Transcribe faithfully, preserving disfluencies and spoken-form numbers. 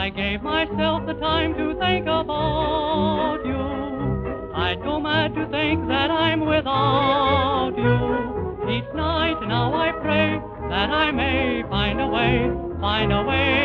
I gave myself the time to think about you. I'd go mad to think that I'm without you. Each night now I pray that I may find a way, find a way